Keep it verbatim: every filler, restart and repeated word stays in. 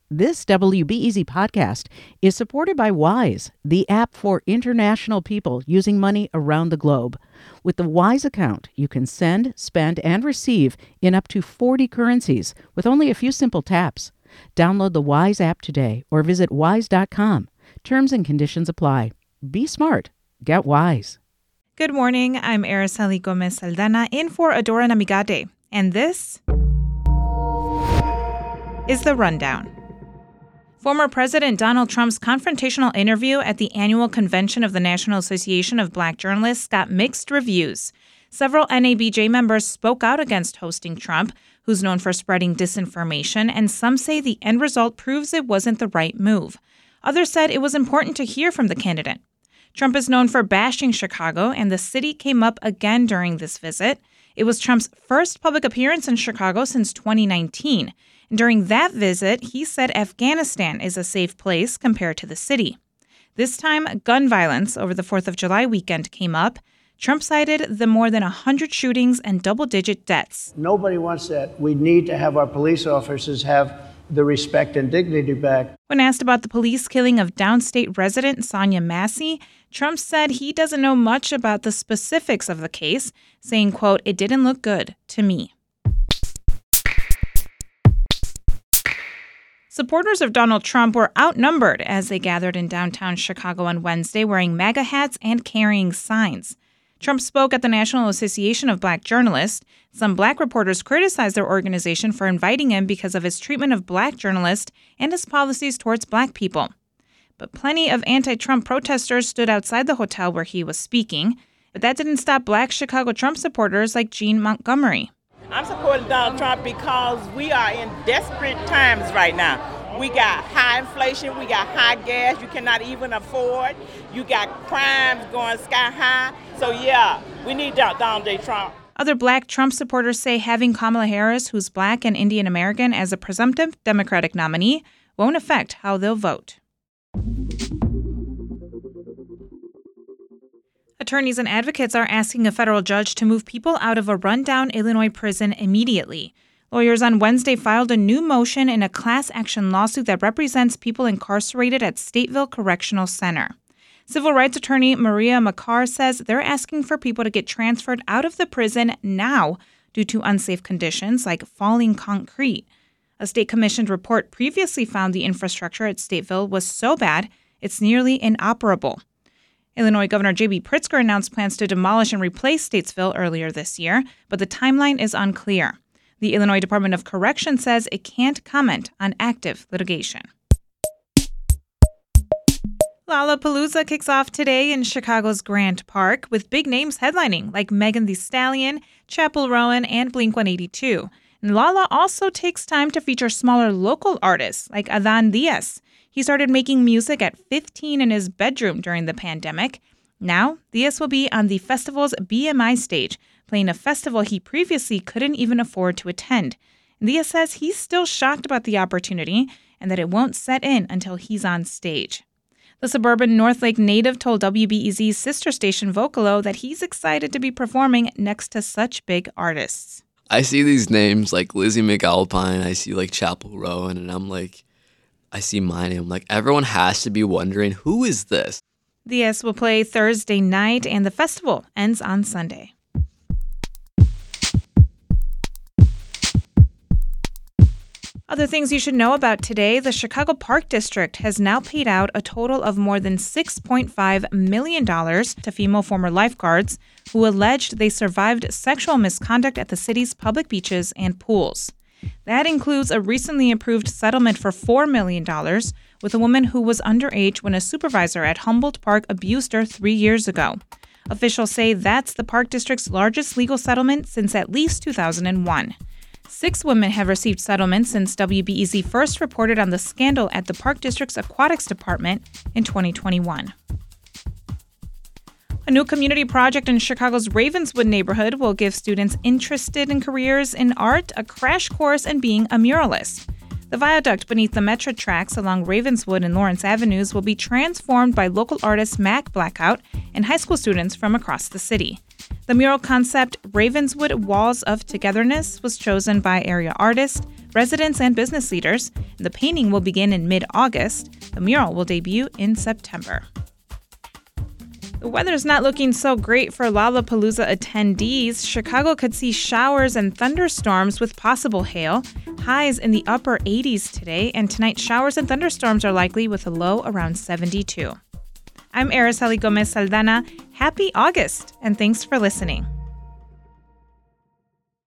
This W B E Z podcast is supported by Wise, the app for international people using money around the globe. With the Wise account, you can send, spend, and receive in up to forty currencies with only a few simple taps. Download the Wise app today or visit wise dot com. Terms and conditions apply. Be smart. Get Wise. Good morning. I'm Araceli Gomez Saldana in for Adora Namigate, and this is The Rundown. Former President Donald Trump's confrontational interview at the annual convention of the National Association of Black Journalists got mixed reviews. Several N A B J members spoke out against hosting Trump, who's known for spreading disinformation, and some say the end result proves it wasn't the right move. Others said it was important to hear from the candidate. Trump is known for bashing Chicago, and the city came up again during this visit. It was Trump's first public appearance in Chicago since twenty nineteen. During that visit, he said Afghanistan is a safe place compared to the city. This time, gun violence over the fourth of July weekend came up. Trump cited the more than one hundred shootings and double-digit deaths. Nobody wants that. We need to have our police officers have the respect and dignity back. When asked about the police killing of downstate resident Sonia Massey, Trump said he doesn't know much about the specifics of the case, saying, quote, "It didn't look good to me." Supporters of Donald Trump were outnumbered as they gathered in downtown Chicago on Wednesday wearing MAGA hats and carrying signs. Trump spoke at the National Association of Black Journalists. Some black reporters criticized their organization for inviting him because of his treatment of black journalists and his policies towards black people. But plenty of anti-Trump protesters stood outside the hotel where he was speaking. But that didn't stop black Chicago Trump supporters like Gene Montgomery. I'm supporting Donald Trump because we are in desperate times right now. We got high inflation, we got high gas you cannot even afford, you got crimes going sky high. So yeah, we need Donald J. Trump. Other black Trump supporters say having Kamala Harris, who's black and Indian American, as a presumptive Democratic nominee won't affect how they'll vote. Attorneys and advocates are asking a federal judge to move people out of a rundown Illinois prison immediately. Lawyers on Wednesday filed a new motion in a class action lawsuit that represents people incarcerated at Stateville Correctional Center. Civil rights attorney Maria McCarr says they're asking for people to get transferred out of the prison now due to unsafe conditions like falling concrete. A state-commissioned report previously found the infrastructure at Stateville was so bad it's nearly inoperable. Illinois Governor J B Pritzker announced plans to demolish and replace Statesville earlier this year, but the timeline is unclear. The Illinois Department of Correction says it can't comment on active litigation. Lollapalooza kicks off today in Chicago's Grant Park with big names headlining like Megan Thee Stallion, Chappell Roan, and Blink one eighty-two. And Lala also takes time to feature smaller local artists like Adán Diaz. He started making music at fifteen in his bedroom during the pandemic. Now, Diaz will be on the festival's B M I stage, playing a festival he previously couldn't even afford to attend. Diaz says he's still shocked about the opportunity and that it won't set in until he's on stage. The suburban Northlake native told W B E Z's sister station Vocalo that he's excited to be performing next to such big artists. I see these names like Lizzie McAlpine, I see like Chappell Roan, and I'm like, I see my name. Like, everyone has to be wondering, who is this? Diaz will play Thursday night, and the festival ends on Sunday. Other things you should know about today, the Chicago Park District has now paid out a total of more than six point five million dollars to female former lifeguards who alleged they survived sexual misconduct at the city's public beaches and pools. That includes a recently approved settlement for four million dollars with a woman who was underage when a supervisor at Humboldt Park abused her three years ago. Officials say that's the Park District's largest legal settlement since at least two thousand one. Six women have received settlements since W B E Z first reported on the scandal at the Park District's Aquatics Department in twenty twenty-one. A new community project in Chicago's Ravenswood neighborhood will give students interested in careers in art a crash course in being a muralist. The viaduct beneath the Metro tracks along Ravenswood and Lawrence Avenues will be transformed by local artist Mac Blackout and high school students from across the city. The mural concept, Ravenswood Walls of Togetherness, was chosen by area artist residents and business leaders. The painting will begin in mid-August. The mural will debut in September. The weather's not looking so great for Lollapalooza attendees. Chicago could see showers and thunderstorms with possible hail. Highs in the upper eighties today, and tonight showers and thunderstorms are likely with a low around seventy-two. I'm Araceli Gomez Saldana. Happy August, and thanks for listening.